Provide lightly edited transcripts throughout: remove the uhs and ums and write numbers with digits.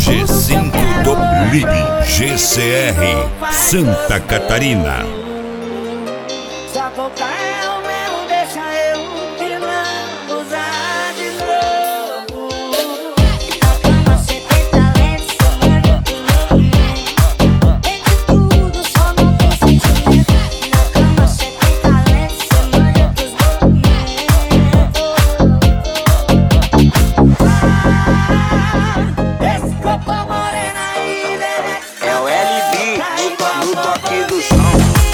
G5 do Lib GCR Santa Catarina. Só tocar é o mesmo, deixa eu que não usar de novo. Você tem talento, só muito movimento. Entre tudo, só não tem sentimento. Na cama você tem talento, você manja dos movimentos. Esse corpo morena aí, né? É o LB no toque do som.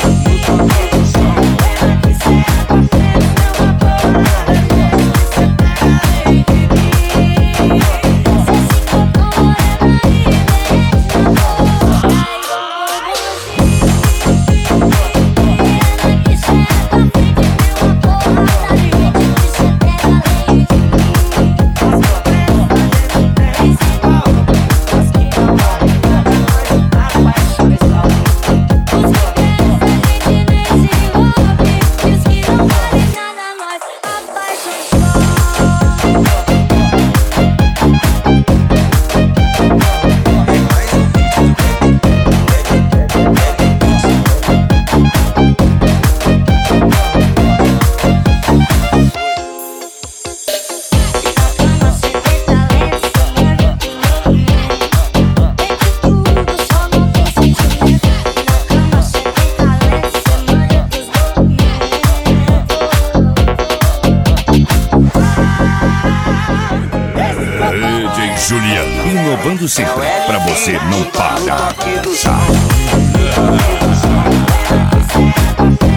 DJ Juliano, inovando sempre, pra você não parar de dançar.